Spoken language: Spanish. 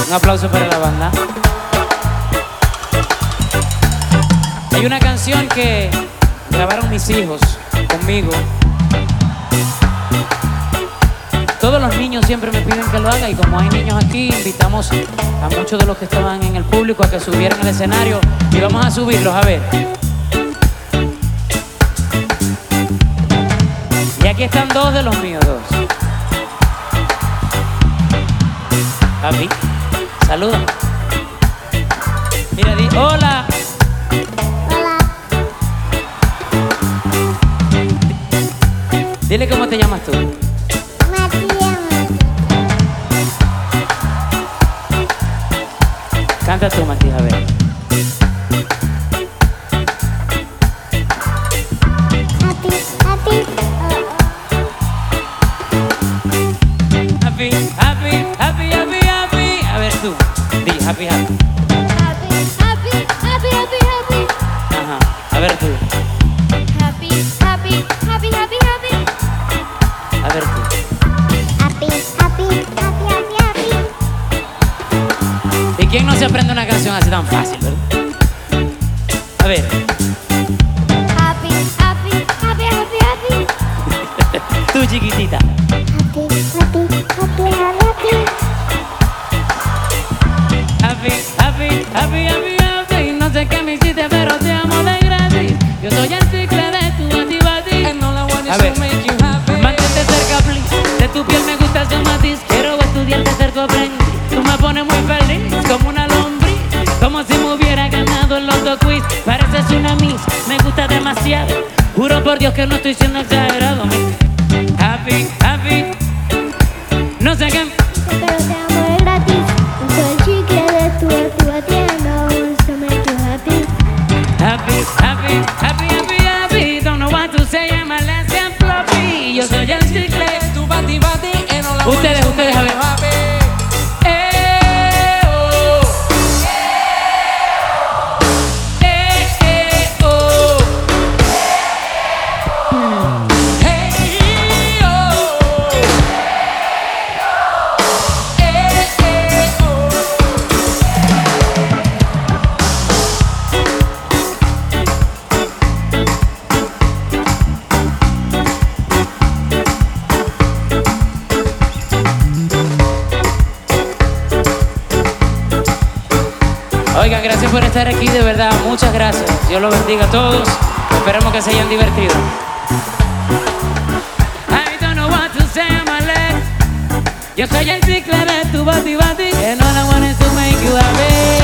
Un aplauso para la banda. Hay una canción que grabaron mis hijos conmigo. Todos los niños siempre me piden que lo haga y como hay niños aquí, invitamos a muchos de los que estaban en el público a que subieran al escenario y vamos a subirlos, a ver. Y aquí están dos de los míos, dos. Papi, saluda. Mira, di hola. Hola. Dile cómo te llamas tú. Matías. Canta tú, Matías, a ver. Happy, happy. Happy, happy, happy, happy, happy. A ver tú. Di happy, happy. Happy, happy, happy, happy, happy. Ajá. A ver tú. Happy, happy, happy, happy, happy. A ver tú. Happy, happy, happy, happy, happy. ¿Y quién no se aprende una canción así tan fácil, verdad? A ver. Happy, happy, happy, happy, happy. Tú, chiquitita. Happy, happy, happy, happy. Happy, happy, happy, happy, happy. No sé qué me hiciste, pero te amo de gratis. Yo soy el chicle de tu bati. A ver, mantente cerca, please. De tu piel me gusta su matiz. Quiero estudiarte cerca, aprendiz. Tú me pones muy feliz, como una lombriz. Como si me hubiera ganado el Loto Quiz. Pareces una miss, me gusta demasiado. Juro por Dios que no estoy siendo exagerado. Happy, happy. No sé qué. Pero te amo de gratis. Yo soy el chicle de tu bati. And I want to make you happy. Happy, happy, happy, happy, happy. Don't know what to say, I'm a last and floppy. Yo soy el chicle. Ustedes, a ver. Oh. Oh. Oigan, gracias por estar aquí, de verdad, muchas gracias. Dios los bendiga a todos. Esperemos que se hayan divertido. I don't know what to say, my leg. Yo soy el chicle de tu bati. And all I want is to make you happy.